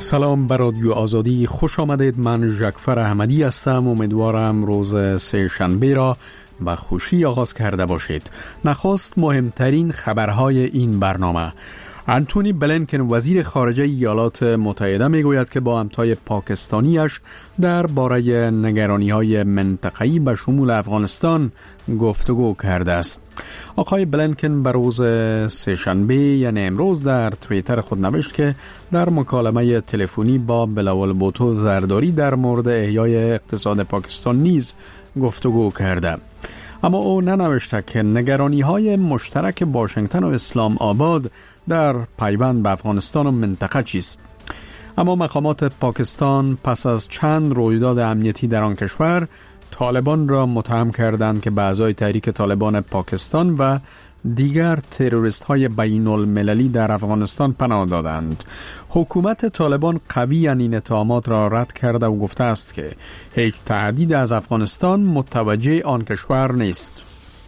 سلام بر رادیو آزادی، خوش آمدید. من ژکفر احمدی هستم. امیدوارم روز سه شنبه را با خوشی آغاز کرده باشید. نخست مهمترین خبرهای این برنامه. انتونی بلینکن وزیر خارجه ایالات متحده میگوید که با همتای پاکستانیش درباره نگرانی‌های منطقه‌ای به شمول افغانستان گفتگو کرده است. آقای بلینکن به روز سه‌شنبه یعنی امروز در توییتر خود نوشت که در مکالمه تلفنی با بلاول بوتو زرداری در مورد احیای اقتصاد پاکستان نیز گفتگو کرده. اما او ننوشته که نگرانی‌های مشترک واشنگتن و اسلام آباد در پیوند به افغانستان و منطقه چیست. اما مقامات پاکستان پس از چند رویداد امنیتی در آن کشور طالبان را متهم کردند که به اعضای تحریک طالبان پاکستان و دیگر تروریست‌های بین المللی در افغانستان پناه دادند. حکومت طالبان قویاً این اتهامات را رد کرده و گفته است که هیچ تهدید از افغانستان متوجه آن کشور نیست.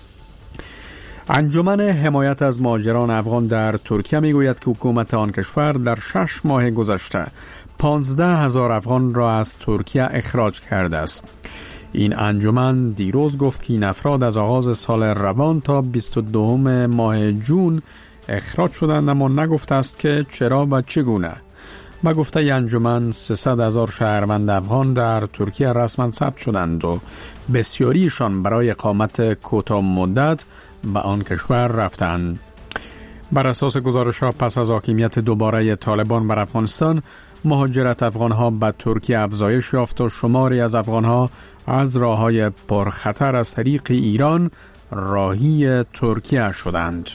انجمن حمایت از مهاجران افغان در ترکیه میگوید که حکومت آن کشور در 6 ماه گذشته 15,000 افغان را از ترکیه اخراج کرده است. این انجمن دیروز گفت که این افراد از آغاز سال روان تا 22 ماه جون اخراج شدند، اما نگفته است که چرا و چگونه. با گفته انجمن 300,000 شهروند افغان در ترکیه رسما ثبت شدند و بسیاریشان برای اقامت کوتاه مدت به آن کشور رفتند. بر اساس گزارش‌ها پس از حاکمیت دوباره طالبان بر افغانستان، مهاجرت افغان‌ها به ترکیه افزایش یافت و شماری از افغان‌ها از راه‌های پرخطر از طریق ایران راهی ترکیه شدند.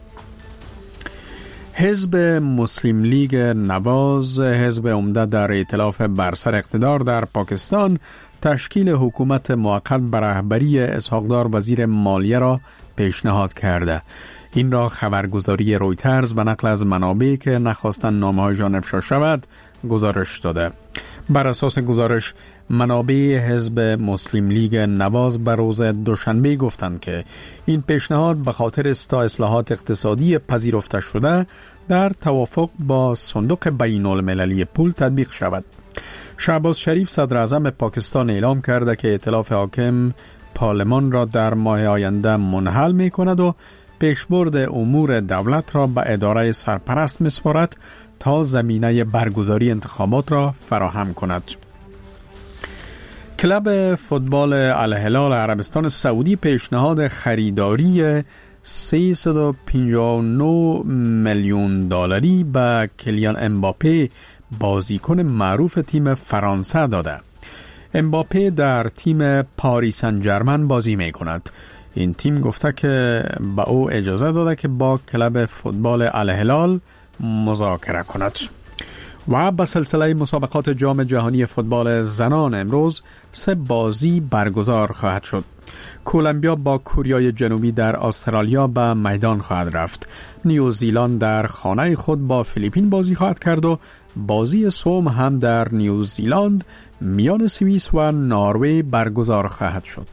حزب مسلم لیگ نواز، حزب عمده در ائتلاف بر سر اقتدار در پاکستان، تشکیل حکومت موقت بر رهبری اسحاق دار وزیر مالیه را پیشنهاد کرده. این را خبرگزاری رویترز به نقل از منابعی که نخواستند نامه‌هایشان افشا شود گزارش داده. بر اساس گزارش، منابع حزب مسلم لیگ نواز بر روز دوشنبه گفتند که این پیشنهاد به خاطر اصلاحات اقتصادی پذیرفته شده در توافق با صندوق بین المللی پول تطبیق شود. شهباز شریف صدر اعظم پاکستان اعلام کرده که ائتلاف حاکم پارلمان را در ماه آینده منحل می کند و پیشبرد امور دولت را به اداره سرپرست می‌سپارد تا زمینه برگزاری انتخابات را فراهم کند. کلب فوتبال الهلال عربستان سعودی پیشنهاد خریداری 359 میلیون دلاری به کلیان امباپه، بازیکن معروف تیم فرانسه داده. امباپه در تیم پاریس سن ژرمن بازی می کند. این تیم گفته که با او اجازه داده که با کلب فوتبال الهلال مذاکره کند. و به سلسله مسابقات جام جهانی فوتبال زنان امروز 3 بازی برگزار خواهد شد. کولومبیا با کوریای جنوبی در استرالیا به میدان خواهد رفت. نیوزیلند در خانه خود با فیلیپین بازی خواهد کرد و بازی سوم هم در نیوزیلند میان سوئیس و نروژ برگزار خواهد شد.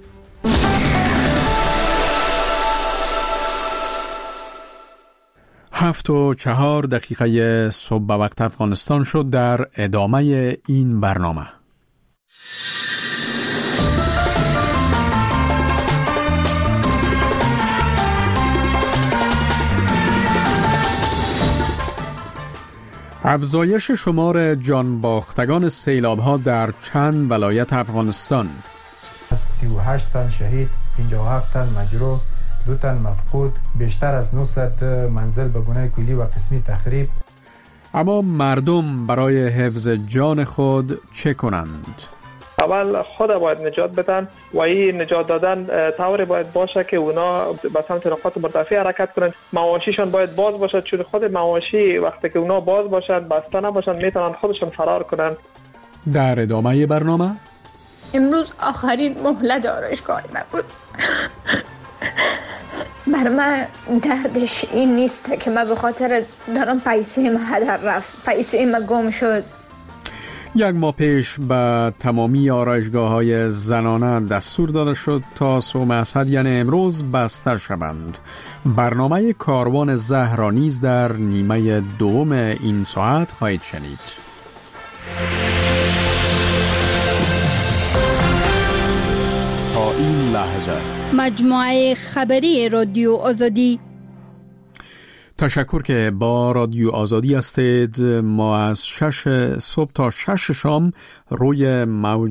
7:04 صبح به وقت افغانستان شد. در ادامه این برنامه افزایش شمار جانباختگان سیلاب‌ها در چند ولایت افغانستان. 38 تن شهید، 57 تن مجروح، 2 تن مفقود، بیشتر از 900 منزل به گونه کلی و قسمی تخریب. اما مردم برای حفظ جان خود چه کنند؟ اول خود باید نجات بدن و این نجات دادن طوری باید باشه که اونا به سمت نقاط مرتفع حرکت کنند. مواشیشان باید باز باشد، چون خود مواشی وقتی که اونا باز باشند، بسته نباشند، میتونن خودشون فرار کنند. در ادامه برنامه امروز آخرین مهلت آرایشگاه من بود. بر من دردش این نیست که من به خاطر دارم پیسه من هدر رفت، پیسه من گم شد. 1 ماه پیش به تمامی آرایشگاه‌های زنانه دستور داده شد تا صبح اسد یعنی امروز بسته شوند. برنامه کاروان زهر را نیز در نیمه دوم این ساعت خواهید شنید. لحظه. مجموعه خبری رادیو آزادی. تشکر که با رادیو آزادی هستید. ما از 6 صبح تا 6 شام روی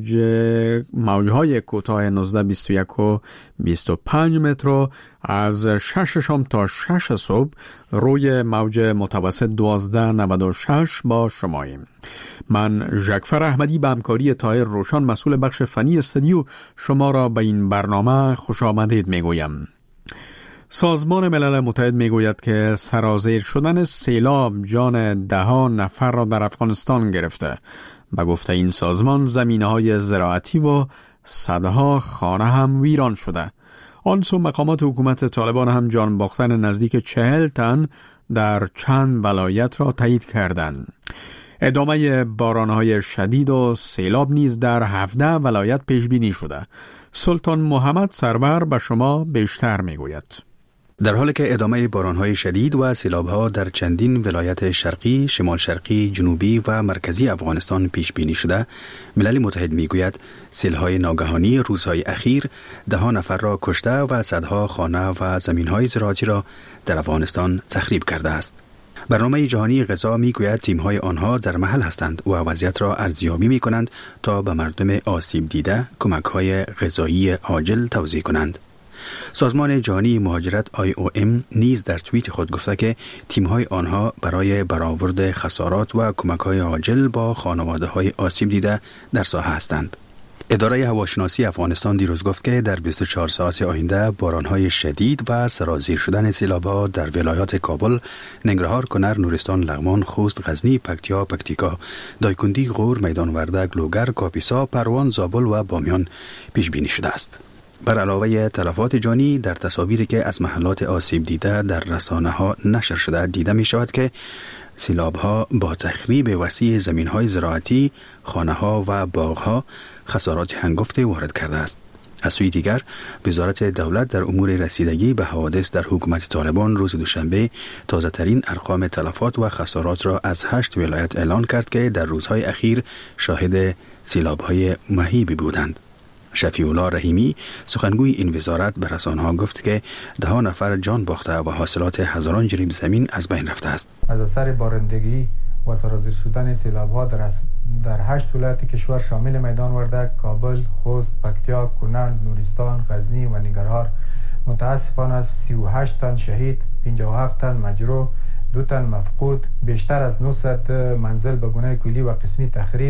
موجهای کوتاه 1921 و 25 متر، از 6 شام تا 6 صبح روی موج متوسط 1296 با شماییم. من ژکفر احمدی به همکاری طاهر روشن مسئول بخش فنی استودیو شما را به این برنامه خوش آمدید میگویم. سازمان ملل متحد میگوید که سرازیر شدن سیلاب جان 10 نفر را در افغانستان گرفته. به گفته این سازمان زمینه‌های زراعتی و صدها خانه هم ویران شده. آنسو مقامات حکومت طالبان هم جان باختن نزدیک 40 تن در چند ولایت را تایید کردند. ادامه بارانهای شدید و سیلاب نیز در 17 ولایت پیش بینی شده. سلطان محمد سرور به شما بیشتر میگوید. در حالی که ادامه بارانهای شدید و سیلاب‌ها در چندین ولایت شرقی، شمال شرقی، جنوبی و مرکزی افغانستان پیش بینی شده، ملل متحد میگوید سیل‌های ناگهانی روزهای اخیر 10 نفر را کشته و صدها خانه و زمین‌های زراعتی را در افغانستان تخریب کرده است. برنامه جهانی غذا میگوید تیم‌های آنها در محل هستند و وضعیت را ارزیابی می‌کنند تا به مردم آسیب دیده کمک‌های غذایی عاجل توزیع کنند. سازمان جهانی مهاجرت IOM نیز در توییت خود گفته که تیم‌های آنها برای برآورد خسارات و کمک‌های عاجل با خانواده‌های آسیب دیده در ساحه هستند. اداره هواشناسی افغانستان دیروز گفت که در 24 ساعت آینده باران‌های شدید و سرازیر شدن سیلاب‌ها در ولایات کابل، ننگرهار، کنر، نورستان، لغمان، خوست، غزنی، پکتیا، پکتیکا، دایکنډي، غور، میدان وردک، لوگر، کاپیسا، پروان، زابل و بامیان پیش بینی شده است. بر علاوه تلفات جانی، در تصاویری که از محلات آسیب دیده در رسانه‌ها نشر شده دیده می شود که سیلاب‌ها با تخریب وسیع زمین‌های زراعتی، خانه‌ها و باغ‌ها خسارات هنگفتی وارد کرده است. از سوی دیگر، وزارت دولت در امور رسیدگی به حوادث در حکومت طالبان روز دوشنبه تازه‌ترین ارقام تلفات و خسارات را از 8 ولایت اعلان کرد که در روزهای اخیر شاهد سیلاب‌های مهیبی بودند. شفیع الله رحیمی سخنگوی این وزارت به رسانه‌ها گفت که 10 نفر جان باخته و حاصلات هزاران جریب زمین از بین رفته است. از اثر بارندگی و سرازیر شدن سیلاب‌ها در 8 ولایت کشور شامل میدان وردک، کابل، خوست، پکتیا، کنر، نورستان، غزنی و ننگرهار متاسفانه از 38 تن شهید، 57 تن مجروح، 2 تن مفقود، بیشتر از 900 منزل به گونه کلی و قسمی تخریب،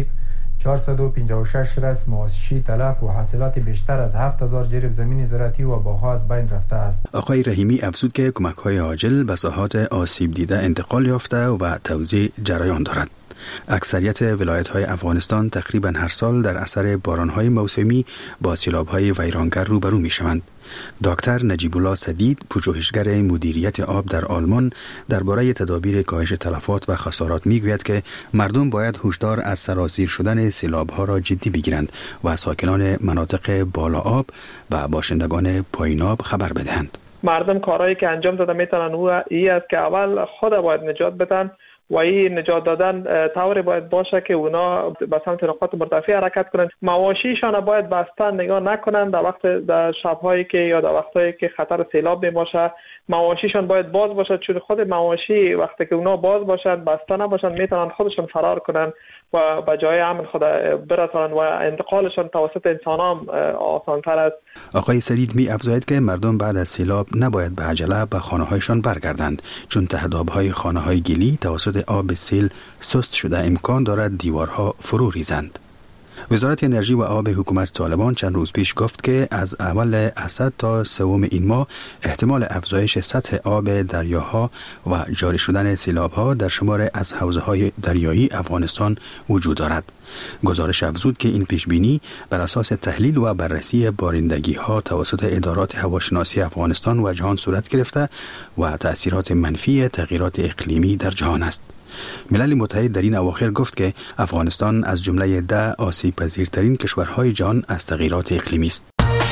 456 رس مواشی تلف و حاصلات بیشتر از 7000 جریب زمین زراعتی و باغ‌ها از بین رفته است. آقای رحیمی افزود که کمک‌های عاجل به ساحات آسیب دیده انتقال یافته و توزیع جریان دارد. اکثریت ولایت‌های افغانستان تقریباً هر سال در اثر باران‌های موسمی با سیلاب‌های ویرانگر روبرو می‌شوند. دکتر نجیب الله سدید، پژوهشگر مدیریت آب در آلمان، درباره تدابیر کاهش تلفات و خسارات میگوید که مردم باید هشدار از سرازیر شدن سیلاب‌ها را جدی بگیرند و ساکنان مناطق بالا آب و باشندگان پایین آب خبر بدهند. مردم کارهایی که انجام داده میتونن این است که اول خود باید نجات بدن و این نجات دادن طوری باید باشه که اونا به سمت نقاط مرتفع حرکت کنند. مواشیشان باید بستن نگاه نکنند در شب‌هایی که یا در وقتایی که خطر سیلاب میباشه. مواشیشان باید باز باشد، چون خود مواشی وقتی که اونا باز باشند بسته نباشند میتونن خودشون فرار کنند و به جای امن خود برسانند و انتقالشان توسط انسان هم آسان‌تر است. آقای سدید می افزاید که مردم بعد از سیلاب نباید به عجله به خانه‌هایشان برگردند، چون تهداب‌های خانه‌های گلی توسط آب سیل سست شده امکان دارد دیوارها فرو ریزند. وزارت انرژی و آب حکومت طالبان چند روز پیش گفت که از اول اسد تا سوم این ماه احتمال افزایش سطح آب دریاها و جاری شدن سیلاب‌ها در شمار از حوزه‌های دریایی افغانستان وجود دارد. گزارش افزود که این پیشبینی بر اساس تحلیل و بررسی بارندگی‌ها توسط ادارات هواشناسی افغانستان و جهان صورت گرفته و تأثیرات منفی تغییرات اقلیمی در جهان است. ملل متحد در این اواخر گفت که افغانستان از جمله 10 آسیب پذیرترین کشورهای جهان از تغییرات اقلیمی است.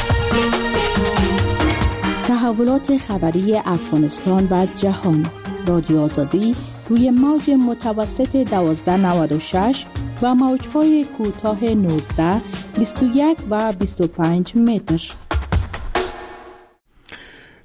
تحولات خبری افغانستان و جهان، رادیو آزادی روی موج متوسط 1296 و موج‌های کوتاه 19، 21 و 25 متر.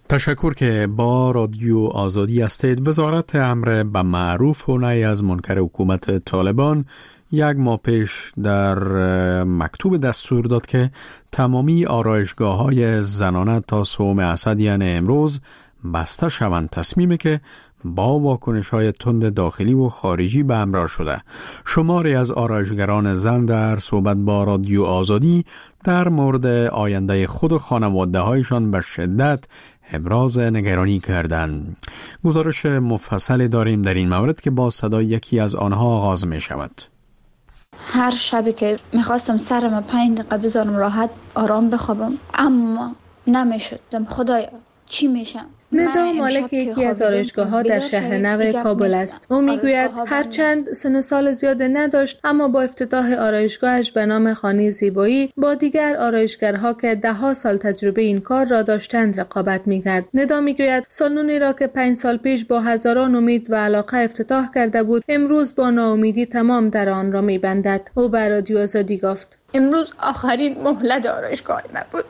تشکر که با رادیو آزادی هستید. وزارت امر به معروف و نهی از منکر حکومت طالبان 1 ماه پیش در مکتوب دستور داد که تمامی آرایشگاه‌های زنانه تا صوم اسد یعنی امروز بسته شوند. تصمیمی که با واکنش‌های تند داخلی و خارجی به همراه شده. شماری از آرایشگران زن در صحبت با رادیو آزادی در مورد آینده خود و خانواده‌هایشان به شدت ابراز نگرانی کردند. گزارش مفصل داریم در این مورد که با صدای یکی از آنها آغاز می شود. هر شبی که میخواستم سرم 5 دقیقه بذارم راحت آرام بخوابم، اما نمیشد. خدایا چی میشم؟ ندا مالک یکی از آرایشگاه‌ها در شهر نو کابل است. او میگوید هرچند سن و سال زیاد نداشت، اما با افتتاح آرایشگاهش به نام خانه زیبایی با دیگر آرایشگرها که 10 سال تجربه این کار را داشتند رقابت می‌کرد. ندا میگوید سالنی را که 5 سال پیش با هزاران امید و علاقه افتتاح کرده بود، امروز با ناامیدی تمام در آن را می‌بندد. او به رادیو آزادی گفت: امروز آخرین مهلت آرایشگاه ما بود.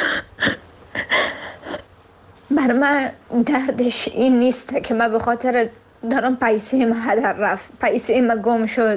بر من دردش این نیست که من به خاطر دارم پیسه ما هدر رفت، پیسه ما گم شد،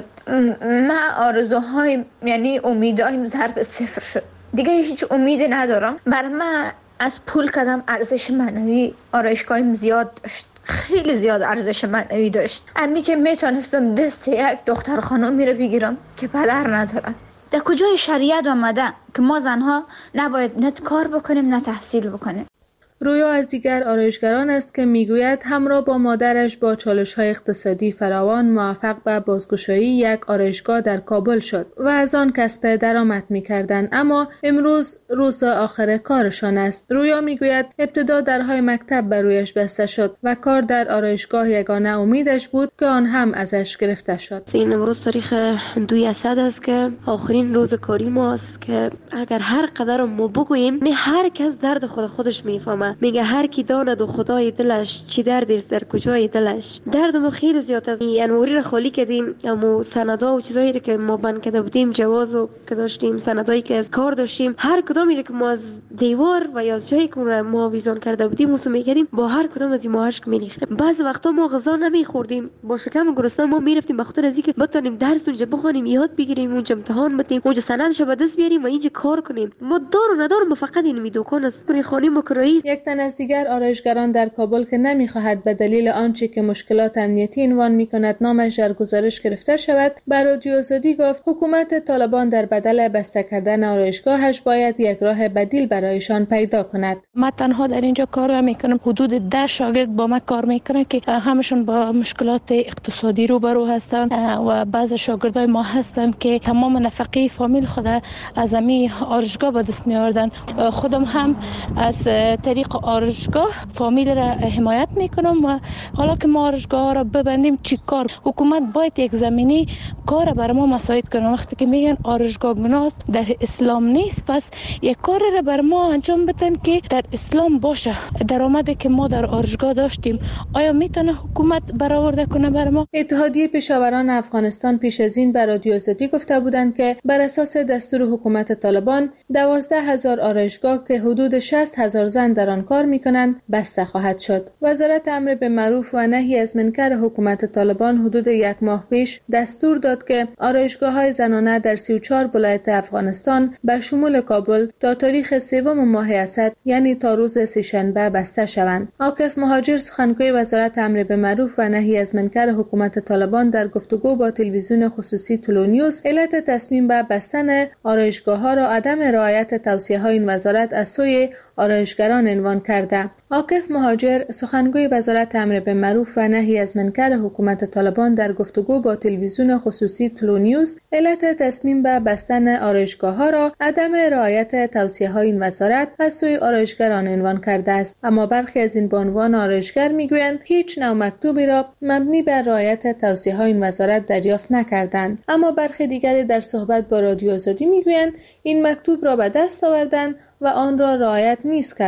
من آرزوهای یعنی امیدهایم ضرب 0 شد، دیگه هیچ امیدی ندارم. بر من از پول کدام ارزش معنوی آرایشگاهیم زیاد داشت، خیلی زیاد ارزش معنوی داشت. امی که میتونستم دست یک دختر خانم رو بگیرم که پدر ندارم. در کجای شریعت آمده که ما زنها نباید نه کار بکنیم نه تحصیل بکنیم؟ رویا از دیگر آرایشگران است که میگوید همراه با مادرش با چالش‌های اقتصادی فراوان موفق به بازگشایی یک آرایشگاه در کابل شد و از آن کسب درآمد می‌کردند، اما امروز روز آخر کارشان است. رویا میگوید ابتدا درهای مکتب بر رویش بسته شد و کار در آرایشگاه یگانه امیدش بود که آن هم ازش گرفته شد. این امروز تاریخ 2 اسد است که آخرین روز کاری ماست که اگر هر قدر ما بگوییم نه هر کس درد خودش میفهمه. میگه هر کی داند و خدای دلش چی دردی است در کجای دلش. دردمون خیلی زیاد است. انوری را خالی کردیم، اما سندا و چیزایی که ما بند کرده بودیم، جوازو که داشتیم، سندایی که از کار داشتیم، هر کدومی که ما از دیوار و یا از جایی که ما ویزون کرده بودیم موسم میکردیم، با هر کدوم از ما اشک میریختیم. بعضی وقتا ما غذا نمیخوردیم، با شکم گرسنه ما میرفتیم به خاطر از اینکه بتونیم درس اونجا بخونیم، یاد بگیریم، اونجا امتحان بدیم، اونجا سندش به دست بیاریم و اینجا کار کنیم. ما دار و ندار فقط این دکان است خانه مکرایی. یک تن از دیگر آرایشگران در کابل که نمیخواهد به دلیل آنچه که مشکلات امنیتی عنوان میکند نامش در گزارش گرفته شود، بر رادیو آزادی گفت حکومت طالبان در بدل بسته کردن آرایشگاهش باید یک راه بدیل برایشان پیدا کند. من تنها در اینجا کار نمیکنم، حدود 10 شاگرد با من کار میکنن که همشون با مشکلات اقتصادی روبرو هستن و بعض شاگردای ما هستن که تمام نفقه فامیل خود از امی آرایشگاه به دست میآوردن. خودم هم از طریق آرایشگاه فامیل را حمایت میکنم و حالا که ما آرایشگاه را ببندیم چی کار؟ حکومت باید یک زمینی کار برای ما مساعد کنه. وقتی که میگن آرایشگاه گناه است، در اسلام نیست، پس یک کار را برای ما انجام بدن که در اسلام باشه. درآمدی که ما در آرایشگاه داشتیم آیا میتونه حکومت برآورده کنه برای ما؟ اتحادیه پیشاوران افغانستان پیش از این به رادیو آزادی گفته بودند که بر اساس دستور حکومت طالبان 12,000 آرایشگاه که حدود 60,000 زن در آن کار میکنند بسته خواهد شد. وزارت امر به معروف و نهی از منکر حکومت طالبان حدود 1 ماه پیش دستور داد که آرایشگاه‌های زنانه در 34 ولایت افغانستان به شمول کابل تا تاریخ 3 ماه اسد یعنی تا روز سه‌شنبه بسته شوند. عاکف مهاجر سخنگوی وزارت امر به معروف و نهی از منکر حکومت طالبان در گفتگو با تلویزیون خصوصی طلوع نیوز علت تصمیم به بستن آرایشگاه‌ها را عدم رعایت توصیه‌های این وزارت از سوی آرایشگران عنوان کرده. عاکف مهاجر سخنگوی وزارت امر به معروف و نهی از منکر حکومت طالبان در گفتگو با تلویزیون خصوصی طلوع نیوز علت تصمیم به بستن آرایشگاه‌ها را عدم رعایت توصیه‌های این وزارت از سوی آرایشگران عنوان کرده است. اما برخی از این بانوان آرایشگر میگویند هیچ نوع مکتوبی را مبنی بر رعایت توصیه‌های این وزارت دریافت نکردند. اما برخی دیگری در صحبت با رادیو آزادی میگویند این مکتوب را به دست آوردند و آن را رعایت نیست کردند،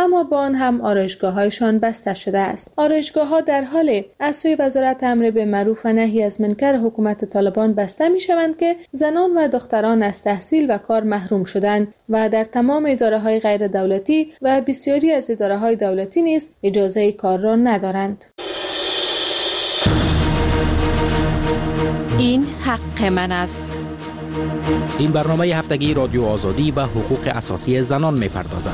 اما با آن هم آرایشگاه‌هایشان بسته شده است. آرایشگاه‌ها در حال از سوی وزارت امر بالمعروف و نهی از منکر حکومت طالبان بسته می‌شوند که زنان و دختران از تحصیل و کار محروم شدند و در تمام اداره‌های غیر دولتی و بسیاری از اداره‌های دولتی نیز اجازه کار را ندارند. این حق من است. این برنامه هفتگی رادیو آزادی و حقوق اساسی زنان می‌پردازد.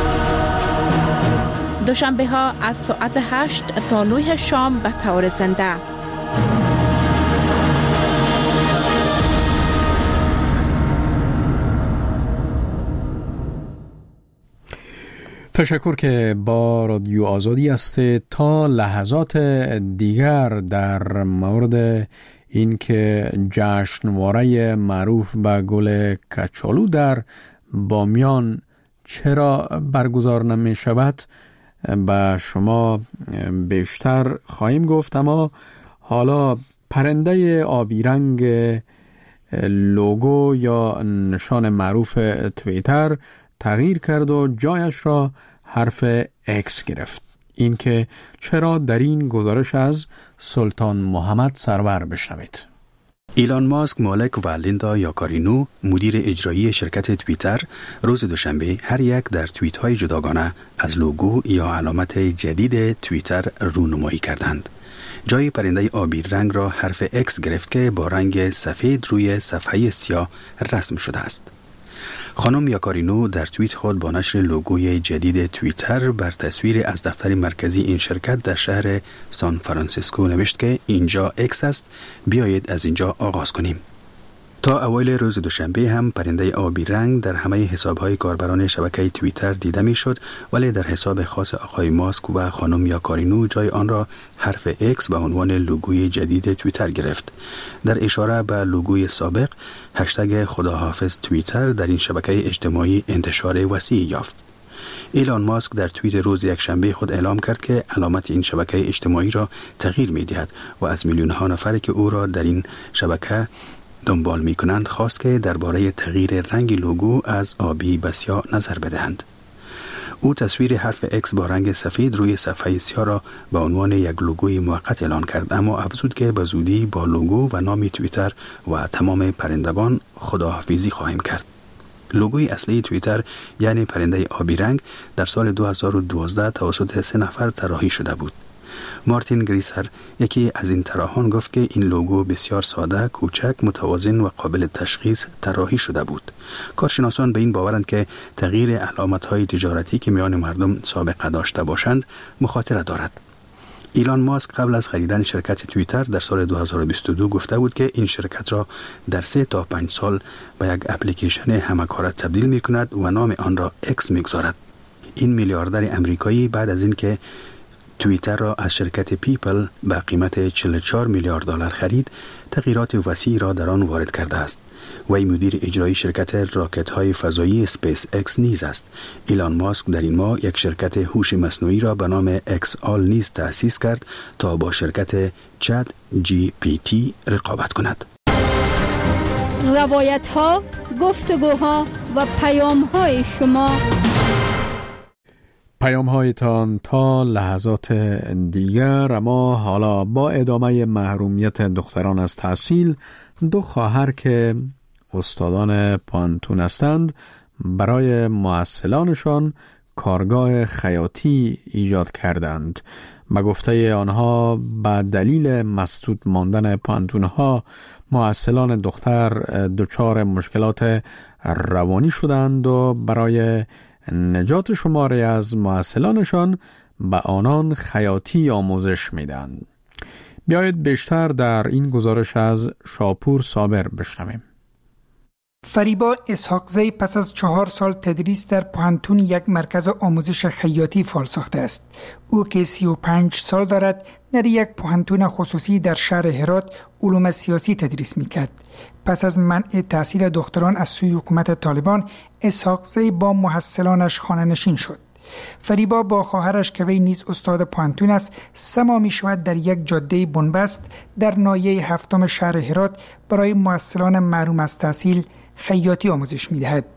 دوشنبه ها از ساعت 8 تا 9 شام به طور زنده. تشکر که با رادیو آزادی است. تا لحظات دیگر در مورد این که جشنواره معروف به گل کچالو در بامیان چرا برگزار نمی شود به شما بیشتر خواهیم گفت، اما حالا پرنده آبی رنگ لوگو یا نشان معروف توییتر تغییر کرد و جایش را حرف X گرفت. این که چرا در این گزارش از سلطان محمد سرور بشنوید. ایلان ماسک مالک و لیندا یاکارینو مدیر اجرایی شرکت توییتر روز دوشنبه هر یک در توییت های جداگانه از لوگو یا علامت جدید توییتر رونمایی کردند. جای پرنده آبی رنگ را حرف X گرفت که با رنگ سفید روی صفحه سیاه رسم شده است. خانم یاکارینو در توییت خود با نشر لوگوی جدید توییتر بر تصویر از دفتر مرکزی این شرکت در شهر سان فرانسیسکو نوشت که اینجا X است، بیایید از اینجا آغاز کنیم. تا اوایل روز دوشنبه هم پرنده آبی رنگ در همه حساب‌های کاربران شبکه توییتر دیده می‌شد، ولی در حساب خاص آقای ماسک و خانم یاکارینو جای آن را حرف X به عنوان لوگوی جدید توییتر گرفت. در اشاره به لوگوی سابق، هشتگ خداحافظ توییتر در این شبکه اجتماعی انتشار وسیعی یافت. ایلان ماسک در توییت روز یکشنبه خود اعلام کرد که علامت این شبکه اجتماعی را تغییر می‌دهد و از میلیون‌ها نفری که او را در این شبکه دنبال می کنند خواست که درباره تغییر رنگ لوگو از آبی به سیاه نظر بدهند. او تصویر حرف X با رنگ سفید روی صفحه سیاه را به عنوان یک لوگوی موقت اعلان کرد، اما افزود که به زودی با لوگو و نام توییتر و تمام پرندگان خداحافظی خواهیم کرد. لوگوی اصلی توییتر یعنی پرنده آبی رنگ در سال 2012 توسط 3 نفر طراحی شده بود. مارتین گریسر یکی از این طراحان گفت که این لوگو بسیار ساده، کوچک، متوازن و قابل تشخیص طراحی شده بود. کارشناسان به این باورند که تغییر علامت‌های تجارتی که میان مردم سابقه داشته باشند مخاطره دارد. ایلان ماسک قبل از خریدن شرکت توییتر در سال 2022 گفته بود که این شرکت را در 3 تا 5 سال به یک اپلیکیشن همکاره تبدیل می‌کند و نام آن را X می‌گذارد. این میلیاردر امریکایی بعد از اینکه توییتر را از شرکت پیپل به قیمت 44 میلیارد دلار خرید، تغییرات وسیعی را در آن وارد کرده است. وی مدیر اجرایی شرکت راکت‌های فضایی اسپیس اکس نیز است. ایلان ماسک در این ماه یک شرکت هوش مصنوعی را به نام اکس آل نیز تأسیس کرد تا با شرکت چت جی پی تی رقابت کند. روایت‌ها، گفتگوها و پیام‌های شما، پیام‌هایتان تا لحظات دیگر. اما حالا با ادامه محرومیت دختران از تحصیل، 2 خواهر که استادان پانتون هستند برای معسلانشان کارگاه خیاطی ایجاد کردند. به گفته آنها به دلیل مسدود ماندن پانتونها معسلان دختر دچار مشکلات روانی شدند و برای نجات شماری از معسلانشان به آنان خیاطی آموزش میدن. بیایید بیشتر در این گزارش از شاپور صابر بشنویم. فریبا اسحاقزی پس از 4 سال تدریس در پانتون یک مرکز آموزش خیاطی فعال ساخته است. او که 35 سال دارد در یک پانتون خصوصی در شهر هرات علوم سیاسی تدریس میکرد. پس از منع تحصیل دختران از سوی حکومت طالبان، اسحاقزی با محصلانش خانه نشین شد. فریبا با خواهرش که وی نیز استاد پانتون است سما می شود در یک جاده بنبست در ناحیه 7 شهر هرات برای معسلان محروم از تحصیل خیاطی آموزش می دهد.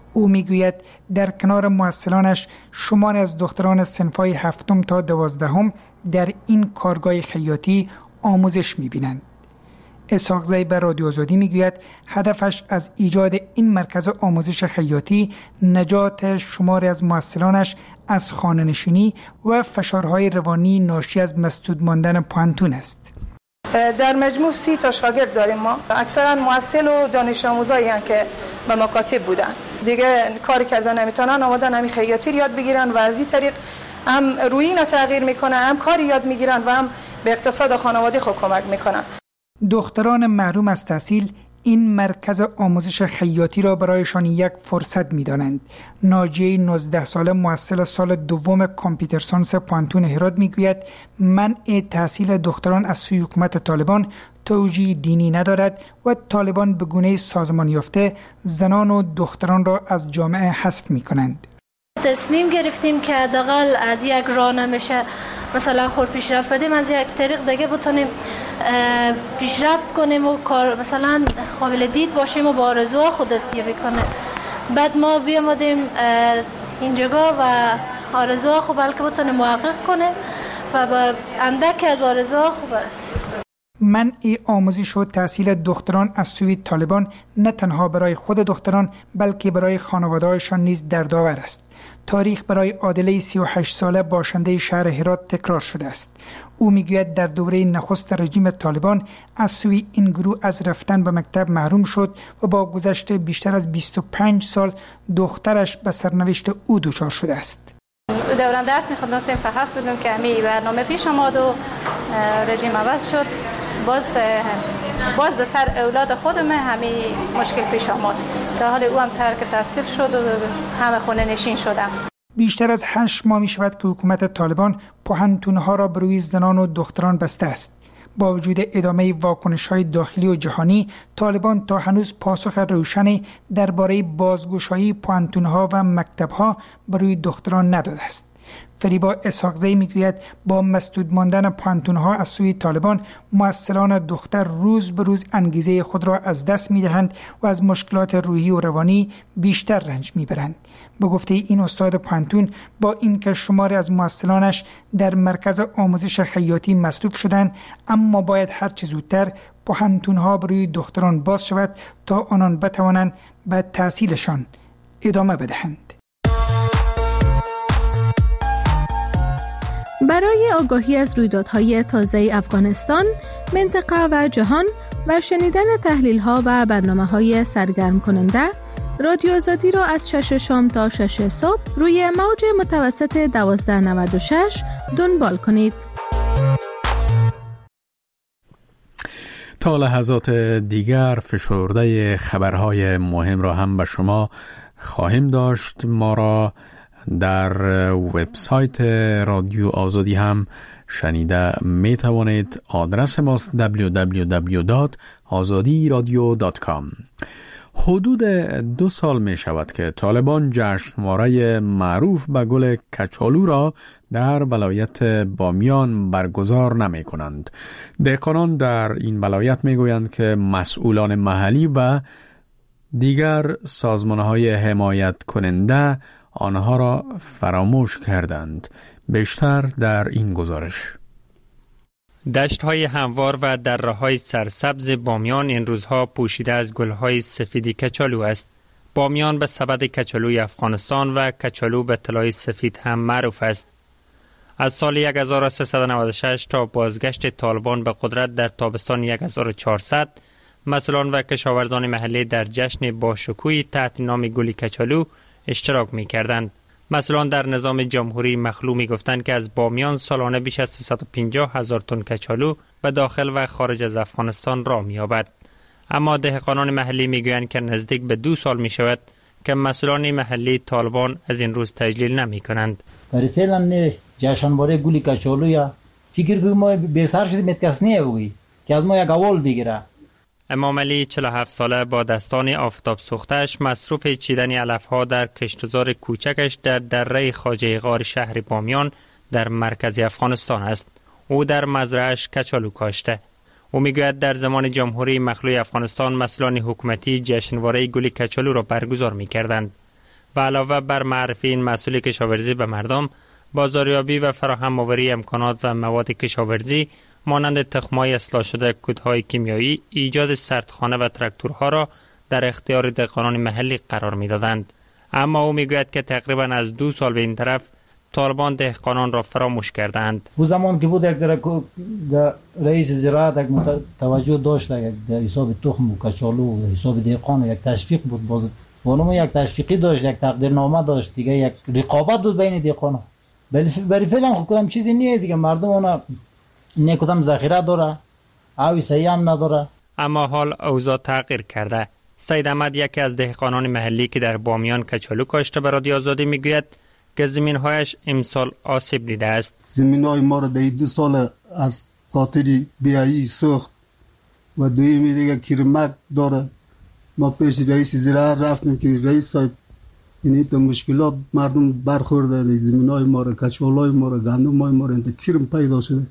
او میگوید در کنار محصلانش شماری از دختران صنف‌های 7 تا 12 در این کارگاه خیاطی آموزش می‌بینند. اسحاق زی به رادیو آزادی میگوید هدفش از ایجاد این مرکز آموزش خیاطی نجات شماری از محصلانش از خانه‌نشینی و فشارهای روانی ناشی از مسدود ماندن پانتون است. در مجموع 30 تا شاگرد داریم ما. اکثرا محصل و دانش آموزایی هستند که به مکاتب بودن. دیگه کار کردن نمیتونن، آمدن همین خیاطی یاد بگیرن و از این طریق هم روینا تغییر میکنه، هم کار یاد میگیرن و هم به اقتصاد خانواده خود کمک میکنن. دختران محروم از تحصیل این مرکز آموزش خیاطی را برایشان یک فرصت می‌دانند. ناجیه 19 ساله محصل سال دوم کامپیوتر ساینس پانتون هرات میگوید منع تحصیل دختران از سوی حکومت طالبان توجیه دینی ندارد و طالبان به گونه سازمان یافته زنان و دختران را از جامعه حذف می‌کنند. تصمیم گرفتیم که حداقل از یک راه نمیشه مثلا خود پیشرفت بدیم، از یک طریق دیگه بتونیم پیشرفت کنیم و کار مثلا قابل دید باشیم و با آرزوها خود دستیابی کنیم. بعد ما بیامدیم اینجا و آرزوها خود بلکه بتونیم محقق کنیم و با اندک از آرزوها خود برسیم. منع آموزش و تحصیل دختران از سوی طالبان نه تنها برای خود دختران بلکه برای خانواده‌هایشان نیز دردآور است. تاریخ برای عادله 38 ساله باشنده شهر هرات تکرار شده است. او میگوید در دوره نخست رژیم طالبان از سوی این گروه از رفتن به مکتب محروم شد و با گذشت بیشتر از 25 سال دخترش به سرنوشت او دچار شده است. دوران درس می‌خوندم صنف 7 بودم که همین برنامه پیش آمد و رژیم عوض شد. باز به سر اولاد خودم همین مشکل پیش آمد. در حال او هم ترک تحصیل شد و همه خونه نشین شدم. بیشتر از 8 ماه می شود که حکومت طالبان پوهنتون‌ها را بر روی زنان و دختران بسته است. با وجود ادامه واکنش‌های داخلی و جهانی، طالبان تا هنوز پاسخ روشنی درباره بازگشایی پوهنتون‌ها و مکتب‌ها بر روی دختران نداده است. فریبا اسحاق زی میگوید با مسدود ماندن پانتون‌ها از سوی طالبان محصلان دختر روز به روز انگیزه خود را از دست می‌دهند و از مشکلات روحی و روانی بیشتر رنج می‌برند. به گفته این استاد پانتون با اینکه شماری از محصلانش در مرکز آموزش خیاطی مصروف شدند، اما باید هر چه زودتر پانتون‌ها برای دختران باز شود تا آنان بتوانند به تحصیلشان ادامه بدهند. برای آگاهی از رویدادهای تازه افغانستان، منطقه و جهان و شنیدن تحلیل‌ها و برنامه‌های سرگرم کننده، رادیو آزادی را از 6 شام تا 6 صبح روی موج متوسط 1296 دنبال کنید. تا لحظات دیگر فشرده خبرهای مهم را هم به شما خواهیم داشت. ما را در وبسایت رادیو آزادی هم شنیده می توانید. آدرس ماست www.azadiradio.com. حدود 2 سال می شود که طالبان جشنواره معروف به گل کچالو را در ولایت بامیان برگزار نمی کنند. دهقانان در این ولایت می گویند که مسئولان محلی و دیگر سازمانهای حمایت کننده آنها را فراموش کردند. بیشتر در این گزارش. دشت‌های هموار و دره‌های سرسبز بامیان این روزها پوشیده از گل‌های سفید کچالو است. بامیان به سبد کچالوی افغانستان و کچالو به طلای سفید هم معروف است. از سال 1396 تا بازگشت طالبان به قدرت در تابستان 1400 مسئولان و کشاورزان محلی در جشن باشکوهی تحت نام گل کچالو اشتراک می‌کردند. مسئولان در نظام جمهوری مخلو می‌گفتند که از بامیان سالانه بیش از 350,000 تن کچالو به داخل و خارج از افغانستان راه می‌یابد. اما دهقانان محلی می‌گویند که نزدیک به 2 سال می‌شود که مسئولان محلی طالبان از این روز تجلیل نمی‌کنند. برای فعلا نه جشنواره گل کچالو یا فکر کنم ما به سر شدیم کس نمی‌گویی که از ما یک اول بگیره. امام علی 47 ساله با دستان آفتاب سوختش مصروف چیدن علفها در کشتزار کوچکش در دره خواجه غار شهر بامیان در مرکز افغانستان است. او در مزرعه‌اش کچالو کاشته. او میگوید در زمان جمهوری مخلوع افغانستان مسئولان حکومتی جشنواره گل کچالو را برگزار میکردند. و علاوه بر معرفی این مسئول کشاورزی به مردم، بازاریابی و فراهم آوری امکانات و مواد کشاورزی مانند تخم‌های اصلاح شده، کودهای کیمیایی، ایجاد سردخانه و تراکتورها را در اختیار دهقانان محلی قرار می‌دادند. اما او میگوید که تقریبا از 2 سال به این طرف طالبان دهقانان را فراموش کردند. او زمان که بود یک ذره رئیس زراعت یک توجه داشت، یک حساب تخم و کچالو و حساب دهقان یک تشویق بود، بانم یک تشویقی داشت، یک تقدیرنامه داشت، دیگه یک رقابت بود بین دهقانا. برای فعلا خود کدام چیزی نیه دیگه، مردم اونا نه کدام ذخیره داره، آبی صحیح هم نداره. اما حال اوضاع تغییر کرده. سید احمد یکی از دهقانان محلی که در بامیان کچالو کاشته به رادیو آزادی میگوید که زمین‌هایش امسال آسیب دیده است. زمین‌های ما را در 2 سال از خاطر بیایی سوخت و دویمی دیگه کیرمک داره. ما پیش رئیس زراعت رفتیم که رئیس صاحب این تو مشکلات مردم برخورده، زمین‌های ما را، کچالوهای ما را، گندم‌های ما را انت کیرم پیدا شده.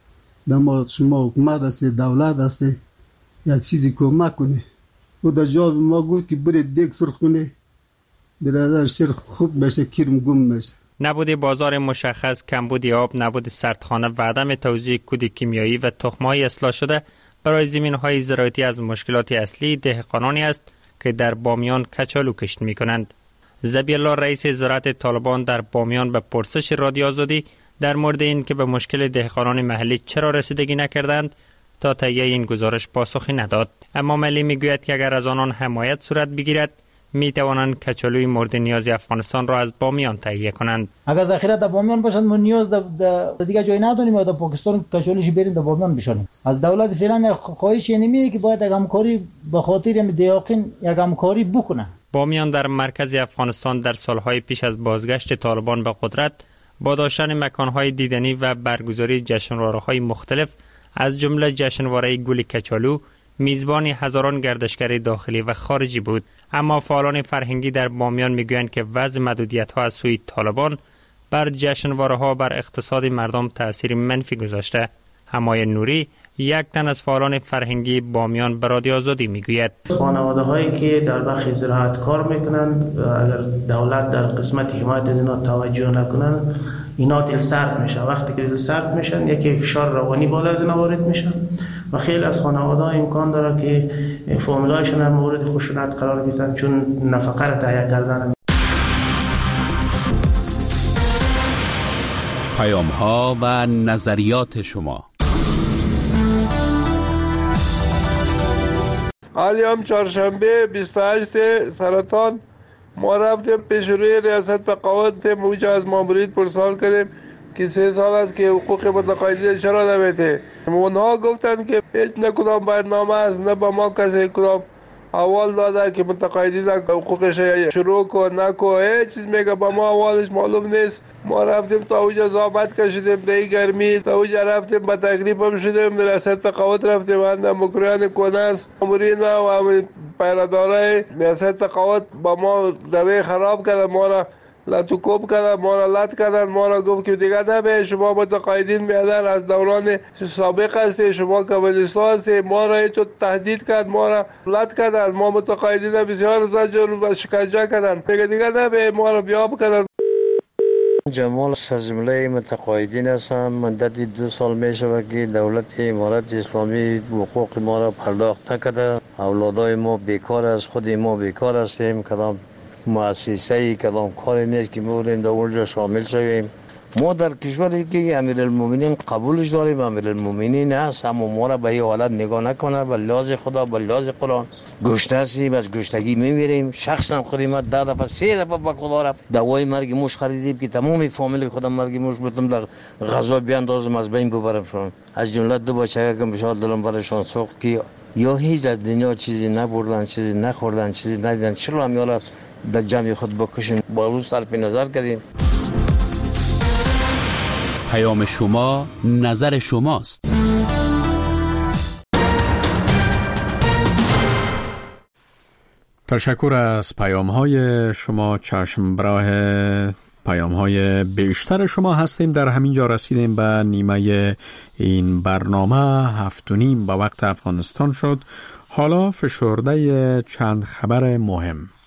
دما شما حکومت است، دولت است، یک چیزی کمک کنه. و در جواب ما گفت که برید دیگ سرخ کنه، برادر سرخ خوب بشه، کیرم گم بشه. نبود بازار مشخص، کمبود آب، نبود سردخانه و عدم توزیع کود کیمیایی و تخم‌های اصلاح شده برای زمین‌های زراعتی از مشکلات اصلی دهقانانی است که در بامیان کچالو کشت می‌کنند. ذبیح الله رئیس زراعت طالبان در بامیان به پرسش رادیو آزادی در مورد این که به مشکل دهقانان محلی چرا رسیدگی نکردند تا تهیه این گزارش پاسخی نداد. اما ملی میگوید که اگر از آنان حمایت صورت بگیرد می توانند کچالوی مورد نیاز افغانستان را از بامیان تهیه کنند. اگر ذخیره در بامیان باشد ما نیاز در دیگه جای نداریم و در پاکستان کچالوش بریم در بامیان بشانیم. از دولت فعلا خواهش اینه که باید یک همکاری به خاطر دیاقین یک همکاری بکنه. بامیان در مرکز افغانستان در سالهای پیش از بازگشت طالبان به قدرت با داشتن مکانهای دیدنی و برگزاری جشنواره‌های مختلف از جمله جشنواره گل کچالو میزبان هزاران گردشگر داخلی و خارجی بود. اما فعالان فرهنگی در بامیان میگویند که وضع محدودیت‌ها از سوی طالبان بر جشنواره‌ها بر اقتصاد مردم تأثیر منفی گذاشته. حمای نوری یک تن از فعالان فرهنگی بامیان به رادیو آزادی میگوید خانواده‌هایی که در بخش زراعت کار میکنن، اگر دولت در قسمت حمایت از اینا توجه نکنن، اینا دل سرد میشه. وقتی که دل سرد میشن یکی فشار روانی بالا از اینا وارد میشن و خیلی از خانواده‌ها امکان داره که فامیلایشون در مورد خشونت قرار بدن چون نفقه را تهیه کردن. پیام‌ها و نظریات شما. حالی هم چهارشنبه 28 سرطان ما رفتیم پیش روی ریاست تقاعد، موجه از مامورین پرسان کردیم که 3 سال است که حقوق متقاعدین چرا نمیده. اونها گفتند که هیچ نکدام برنامه است، نه با ما کسی کدام اول داده که متقاعدین حقوقش شروع کن نکو، هیچ چیز میگه با ما اولش معلوم نیست. ما رفتیم تا اوجا زحمت کشیدیم در گرمی، تا اوجا رفتیم با تکلیف هم شدیم، در ریاست تقاعد رفتیم اندم مکریان کناس مامورین و پیرادارای ریاست تقاعد با ما روی خراب کردن، ما را لطوکوب کردن، ما را لط کردن، ما را گفت که دیگه نبه شما متقاعدین میادن از دوران سابق هستی، شما کمونیستا هستی. ما را تو تهدید کرد، ما را لط کردن، ما متقاعدین بسیار زجر و شکنجه کردن، میگه دیگه نبه ما را بیاب کردن. جمال سرجمله متقاعدین هستم. مدت 2 سال میشه که دولت امارت اسلامی حقوق ما را پرداخت نکرده. اولادای ما بیکار است، خود ما بیکار هستیم، کدام مؤسسه‌ای کدام کاری نیست که می‌بودیم در اونجا شامل شویم. ما در کشوری که امیرالمومنین قبولش داریم، امیرالمومنین هست، اما ما را به این حالت نگاه نکنه. به لحاظ خدا، به لحاظ قرآن گشنه هستیم، از گشنگی میمیریم. شخصا خودی ما 10 دفعه 3 دفعه به خدا رفت دوای مرگ موش خریدیم که تمام فامیل خودم مرگ موش بودم در غذا بیاندازم از بین ببرم شون. از جمله 2 بچه که بشاد دلم برشان سوخت که یا هیچ از دنیا چیزی نبردن، چیزی نخوردن، چیزی ندیدن، چرا هم یالا در جمع خود بکشیم. با روز صرف نظر کردیم. پیام شما، نظر شماست. تشکر از پیام‌های شما. چشم براه پیام‌های بیشتر شما هستیم. در همین جا رسیدیم به نیمه این برنامه. 7:30 به وقت افغانستان شد. حالا فشرده چند خبر مهم.